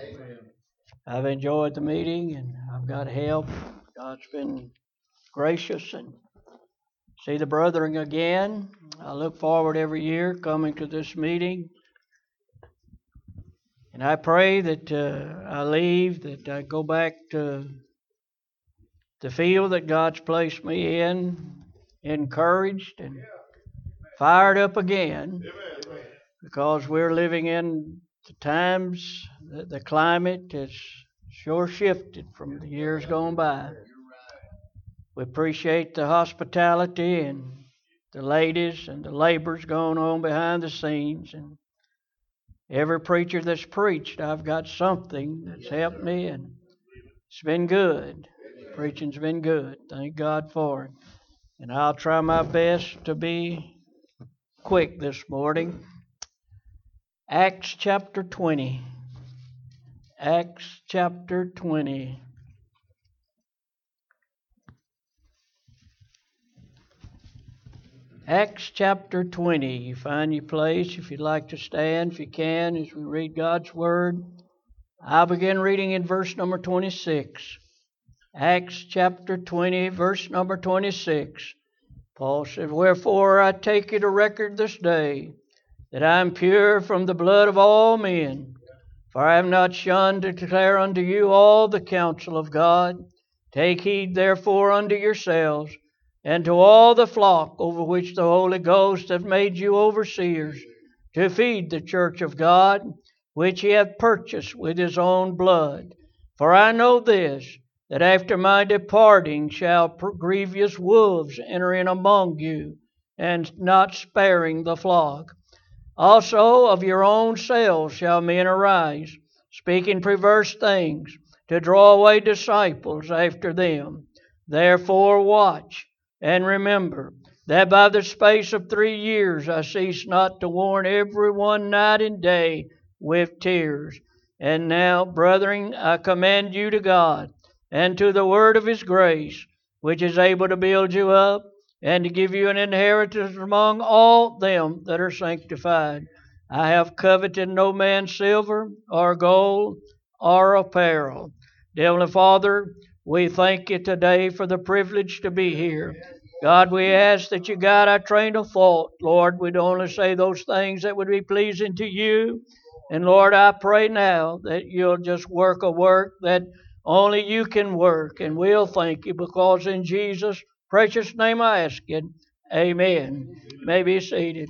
I've enjoyed the meeting and I've got help. God's been gracious, and see the brethren again. I look forward every year coming to this meeting. And I pray that I leave, that I go back to the field that God's placed me in, encouraged and fired up again, because we're living in the times that the climate has sure shifted from the years gone by. We appreciate the hospitality and the ladies and the labors going on behind the scenes. And every preacher that's preached, I've got something that's helped me, and it's been good. Preaching's been good. Thank God for it. And I'll try my best to be quick this morning. Acts chapter 20. Acts chapter 20. Acts chapter 20. You find your place if you'd like to stand, if you can, as we read God's Word. I'll begin reading in verse number 26. Acts chapter 20, verse number 26. Paul said, "Wherefore I take it a record this day, that I am pure from the blood of all men. For I have not shunned to declare unto you all the counsel of God. Take heed therefore unto yourselves, and to all the flock over which the Holy Ghost hath made you overseers, to feed the church of God, which He hath purchased with His own blood. For I know this, that after my departing shall grievous wolves enter in among you, and not sparing the flock. Also of your own selves shall men arise, speaking perverse things, to draw away disciples after them. Therefore watch, and remember, that by the space of 3 years I cease not to warn every one night and day with tears. And now, brethren, I commend you to God, and to the word of His grace, which is able to build you up, and to give you an inheritance among all them that are sanctified. I have coveted no man's silver, or gold, or apparel." Dear Heavenly Father, we thank you today for the privilege to be here. God, we ask that you guide our train of thought. Lord, we'd only say those things that would be pleasing to you. And Lord, I pray now that you'll just work a work that only you can work. And we'll thank you, because in Jesus' precious name I ask it. Amen. You may be seated.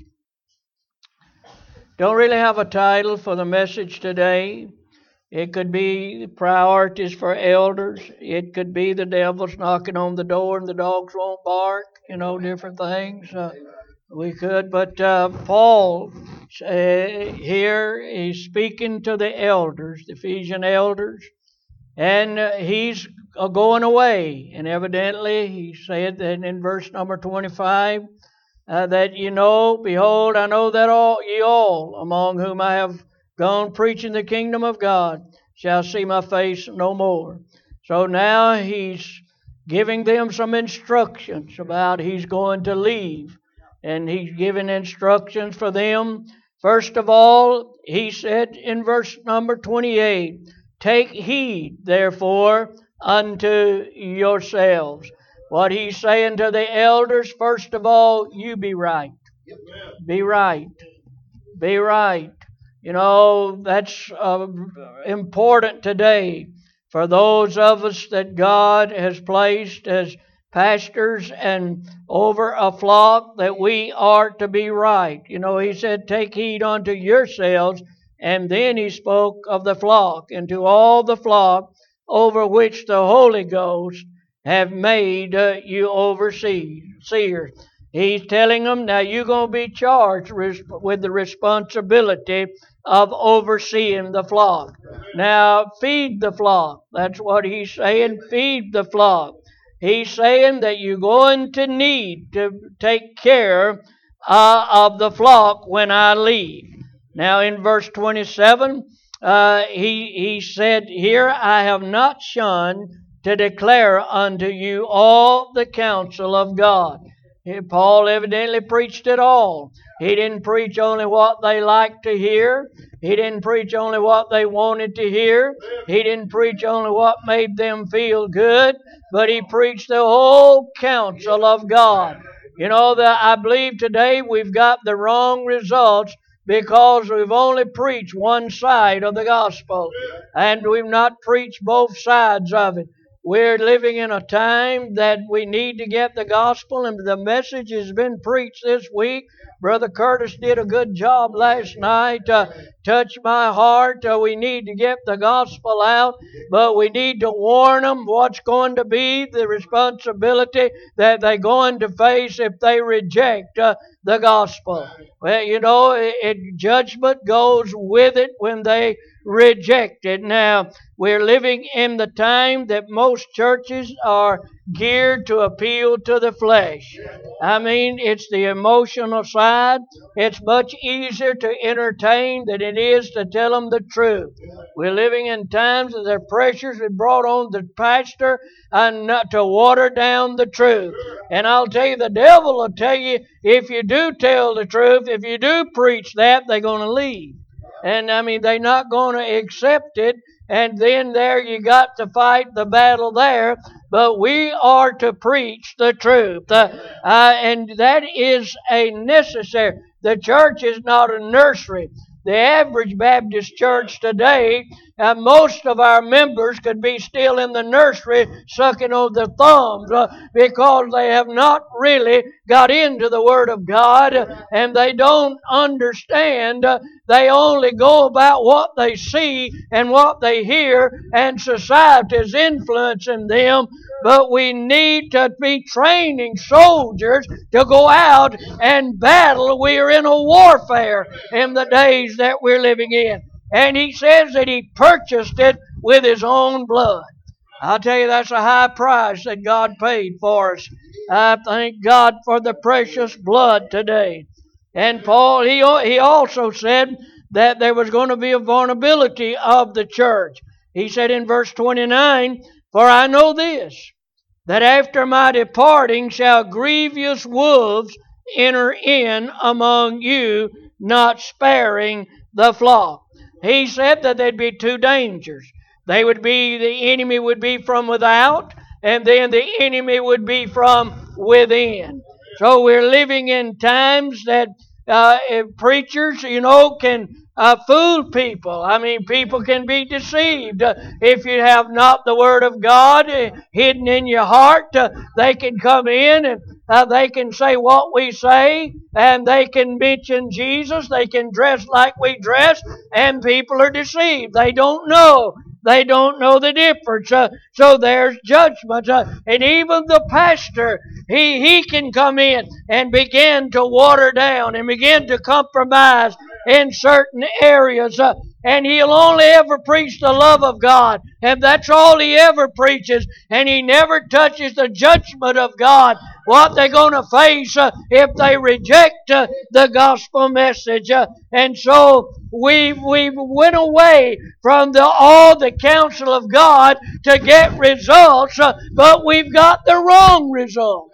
Don't really have a title for the message today. It could be priorities for elders. It could be the devil's knocking on the door and the dogs won't bark. Different things. We could, but Paul here is speaking to the elders, the Ephesian elders, and he's going away. And evidently, he said that in verse number 25, that behold, I know that ye all, among whom I have gone preaching the kingdom of God, shall see my face no more. So now he's giving them some instructions about he's going to leave. And he's giving instructions for them. First of all, he said in verse number 28, "Take heed, therefore, unto yourselves." What he's saying to the elders, first of all, you be right. Be right. Be right. That's important today for those of us that God has placed as pastors and over a flock, that we are to be right. He said, "Take heed unto yourselves," and then he spoke of the flock, "and to all the flock over which the Holy Ghost have made you overseers." He's telling them, now you're going to be charged with the responsibility of overseeing the flock. Now, feed the flock. That's what he's saying. Feed the flock. He's saying that you're going to need to take care of the flock when I leave. Now, in verse 27, he said, "Here I have not shunned to declare unto you all the counsel of God." Paul evidently preached it all. He didn't preach only what they liked to hear. He didn't preach only what they wanted to hear. He didn't preach only what made them feel good, but he preached the whole counsel of God. You know, I believe today we've got the wrong results because we've only preached one side of the gospel, and we've not preached both sides of it. We're living in a time that we need to get the gospel, and the message has been preached this week. Brother Curtis did a good job last night. Touched my heart. We need to get the gospel out, but we need to warn them what's going to be the responsibility that they're going to face if they reject the gospel. Well, you know, judgment goes with it when they reject it. Now, we're living in the time that most churches are geared to appeal to the flesh. I mean, it's the emotional side. It's much easier to entertain than it is to tell them the truth. We're living in times that the pressures are brought on the pastor and not to water down the truth. And I'll tell you, the devil will tell you, if you do tell the truth, if you do preach that, they're going to leave. And I mean, they're not going to accept it. And then there you got to fight the battle there. But we are to preach the truth. And that is a necessary. The church is not a nursery. The average Baptist church today, most of our members could be still in the nursery sucking on their thumbs because they have not really got into the Word of God and they don't understand. They only go about what they see and what they hear, and society is influencing them. But we need to be training soldiers to go out and battle. We are in a warfare in the days that we're living in. And he says that he purchased it with his own blood. I'll tell you, that's a high price that God paid for us. I thank God for the precious blood today. And Paul, he also said that there was going to be a vulnerability of the church. He said in verse 29, "For I know this, that after my departing shall grievous wolves enter in among you, not sparing the flock." He said that there'd be two dangers. The enemy would be from without, and then the enemy would be from within. So we're living in times that preachers, can fool people. I mean, people can be deceived. If you have not the Word of God hidden in your heart, they can come in and they can say what we say, and they can mention Jesus. They can dress like we dress, and people are deceived. They don't know. They don't know the difference. So there's judgment. And even the pastor, he can come in and begin to water down and begin to compromise in certain areas. And he'll only ever preach the love of God. And that's all he ever preaches. And he never touches the judgment of God, what they're going to face if they reject the gospel message. And so we went away from all the counsel of God to get results, but we've got the wrong results.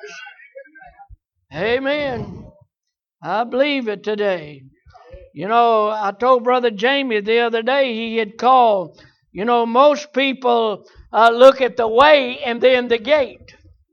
Amen. I believe it today. I told Brother Jamie the other day, he had called. Most people look at the way and then the gate.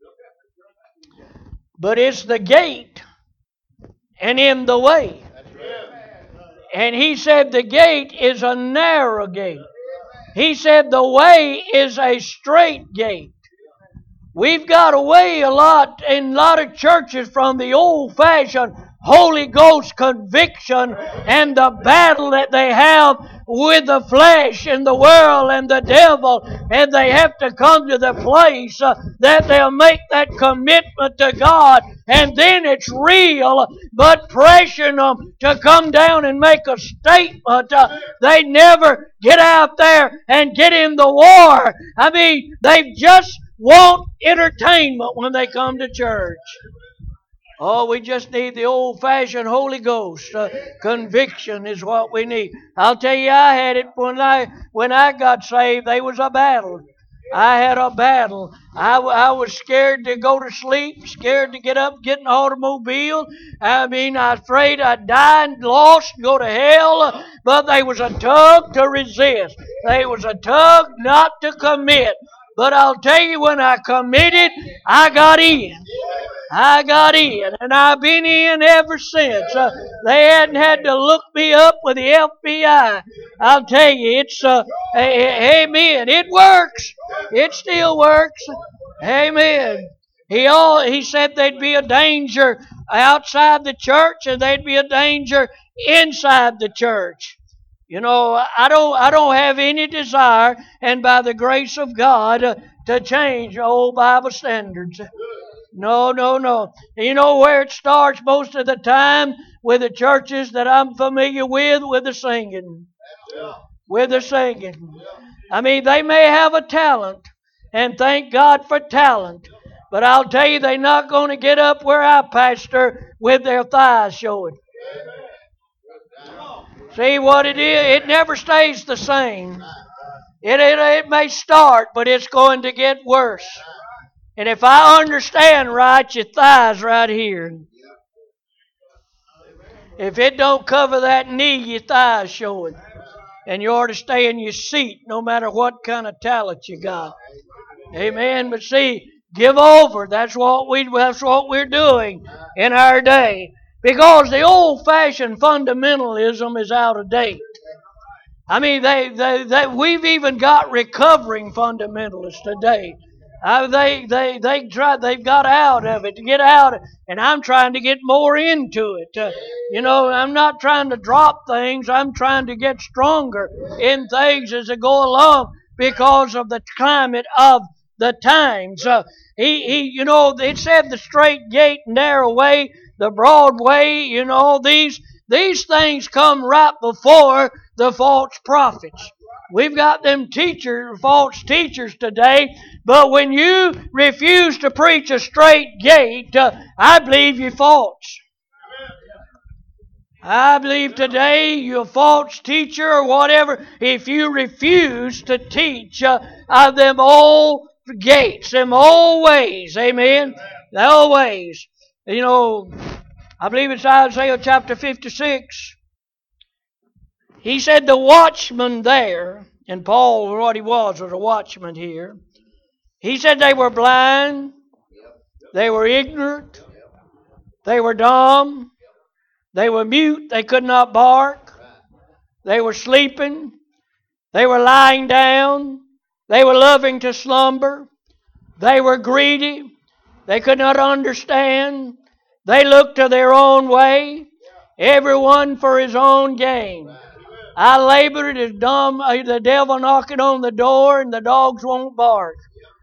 But it's the gate and in the way. And he said the gate is a narrow gate. He said the way is a straight gate. We've got away a lot in a lot of churches from the old-fashioned Holy Ghost conviction and the battle that they have with the flesh and the world and the devil. And they have to come to the place that they'll make that commitment to God. And then it's real, but pressuring them to come down and make a statement. They never get out there and get in the war. I mean, they just want entertainment when they come to church. Oh, we just need the old-fashioned Holy Ghost. Conviction is what we need. I'll tell you, I had it when I got saved. There was a battle. I had a battle. I was scared to go to sleep, scared to get up, get in the automobile. I mean, I was afraid I'd die and lost and go to hell. But there was a tug to resist. There was a tug not to commit. But I'll tell you, when I committed, I got in. I got in, and I've been in ever since. They hadn't had to look me up with the FBI. I'll tell you, it's amen. It works. It still works. Amen. He said there'd be a danger outside the church, and there'd be a danger inside the church. You know, I don't have any desire, and by the grace of God, to change old Bible standards. No, no, no. You know where it starts most of the time? With the churches that I'm familiar with the singing. With the singing. I mean, they may have a talent, and thank God for talent. But I'll tell you, they're not going to get up where I pastor with their thighs showing. See what it is? It never stays the same. It may start, but it's going to get worse. And if I understand right, your thigh's right here. If it don't cover that knee, your thigh's showing. And you ought to stay in your seat no matter what kind of talent you got. Amen. But see, give over. That's what we're doing in our day. Because the old-fashioned fundamentalism is out of date. I mean, we've even got recovering fundamentalists today. They've got out of it, to get out, and I'm trying to get more into it. I'm not trying to drop things. I'm trying to get stronger in things as I go along because of the climate of the times. It said the straight gate, narrow way, the broad way. These things come right before the false prophets. We've got them false teachers today, but when you refuse to preach a straight gate, I believe you're false. I believe today you're a false teacher or whatever if you refuse to teach them old gates, them old ways. Amen? The old ways. I believe it's Isaiah chapter 56. He said the watchman there, and Paul, what he was a watchman here. He said they were blind, they were ignorant, they were dumb, they were mute, they could not bark, they were sleeping, they were lying down, they were loving to slumber, they were greedy, they could not understand, they looked to their own way, everyone for his own gain. I labored as dumb, the devil knocking on the door and the dogs won't bark.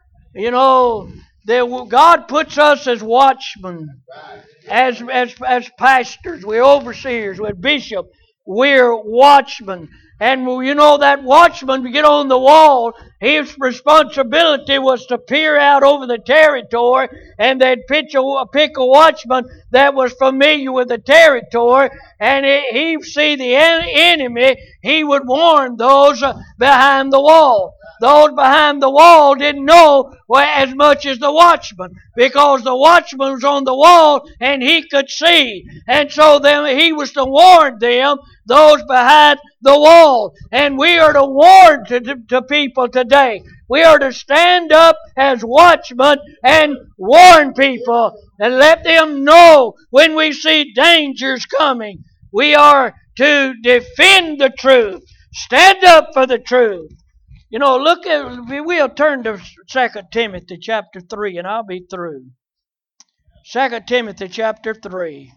God puts us as watchmen, as pastors, we're overseers, we're bishops, we're watchmen. And that watchman, to get on the wall, his responsibility was to peer out over the territory, and they'd pick a watchman that was familiar with the territory, and he'd see the enemy. He would warn those behind the wall. Those behind the wall didn't know as much as the watchman, because the watchman was on the wall and he could see. And so then he was to warn them, those behind the wall. And we are to warn to people today. We are to stand up as watchmen and warn people and let them know when we see dangers coming. We are to defend the truth. Stand up for the truth. We'll turn to 2 Timothy chapter 3, and I'll be through. 2 Timothy chapter 3.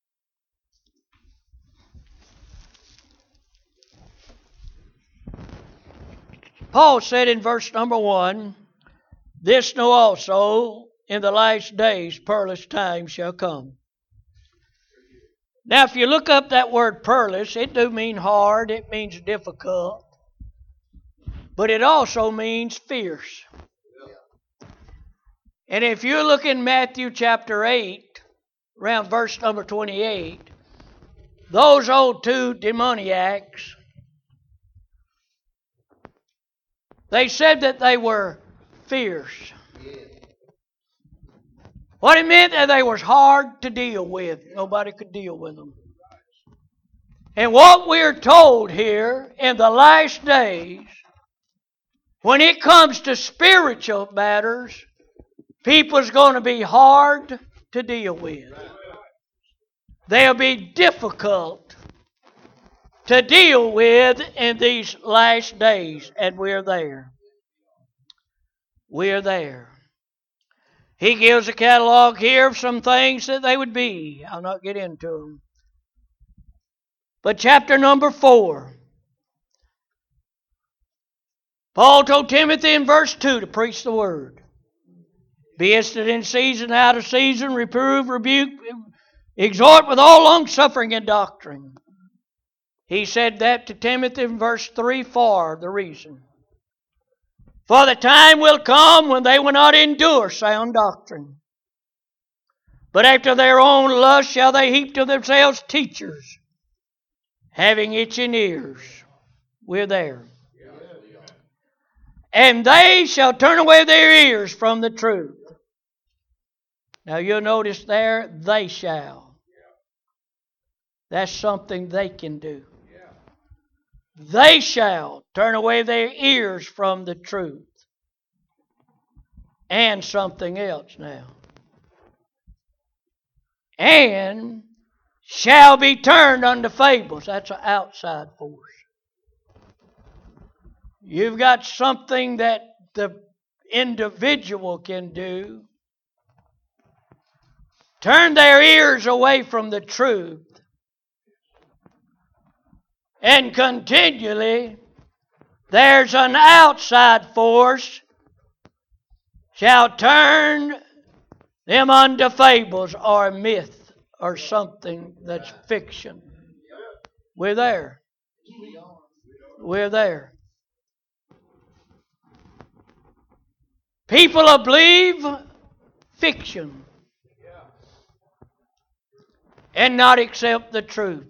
Paul said in verse number 1, "This know also, in the last days perilous times shall come." Now, if you look up that word perilous, it do mean hard, it means difficult. But it also means fierce. And if you look in Matthew chapter 8, around verse number 28, those old two demoniacs, they said that they were fierce. What it meant that they was hard to deal with. Nobody could deal with them. And what we're told here in the last days, when it comes to spiritual matters, people's going to be hard to deal with. They'll be difficult to deal with in these last days, and we're there. We're there. He gives a catalog here of some things that they would be. I'll not get into them. But chapter number 4. Paul told Timothy in verse 2 to preach the word. Be instant in season, out of season, reprove, rebuke, exhort with all longsuffering and doctrine. He said that to Timothy in verse 3 for the reason. For the time will come when they will not endure sound doctrine, but after their own lust shall they heap to themselves teachers, having itching ears. We're there. And they shall turn away their ears from the truth. Now you'll notice there, they shall. That's something they can do. They shall turn away their ears from the truth. And something else now. And shall be turned unto fables. That's an outside force. You've got something that the individual can do. Turn their ears away from the truth. And continually, there's an outside force shall turn them unto fables or myth or something that's fiction. We're there. We're there. People will believe fiction and not accept the truth.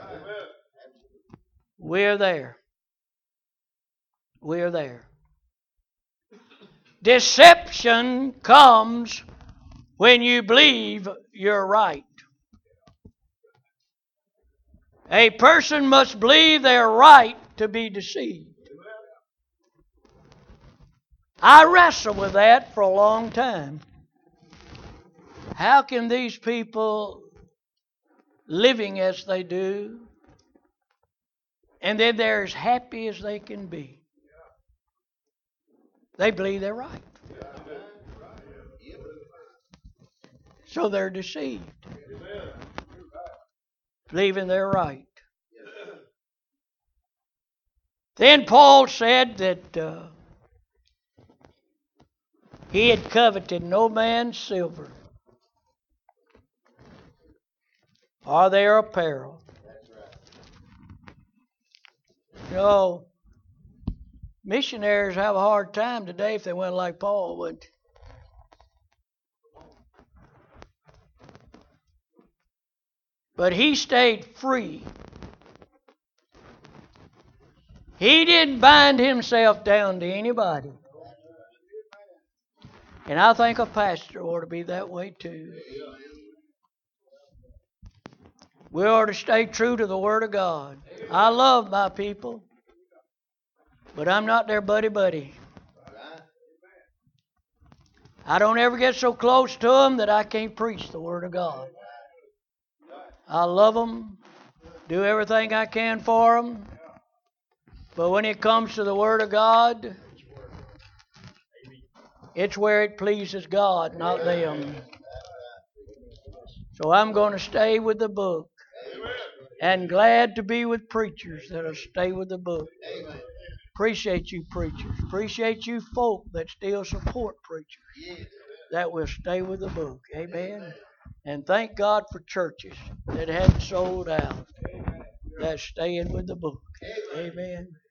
We're there. We're there. Deception comes when you believe you're right. A person must believe they're right to be deceived. I wrestled with that for a long time. How can these people living as they do, and then they're as happy as they can be? They believe they're right. So they're deceived. Believing they're right. Then Paul said that he had coveted no man's silver or their apparel. You know, missionaries have a hard time today if they went like Paul would. But he stayed free. He didn't bind himself down to anybody. And I think a pastor ought to be that way too. We ought to stay true to the Word of God. I love my people, but I'm not their buddy. I don't ever get so close to them that I can't preach the Word of God. I love them, do everything I can for them, but when it comes to the Word of God, it's where it pleases God, not them. So I'm going to stay with the book. And glad to be with preachers that'll stay with the book. Appreciate you preachers. Appreciate you folk that still support preachers that will stay with the book. Amen. And thank God for churches that hadn't sold out, that's staying with the book. Amen.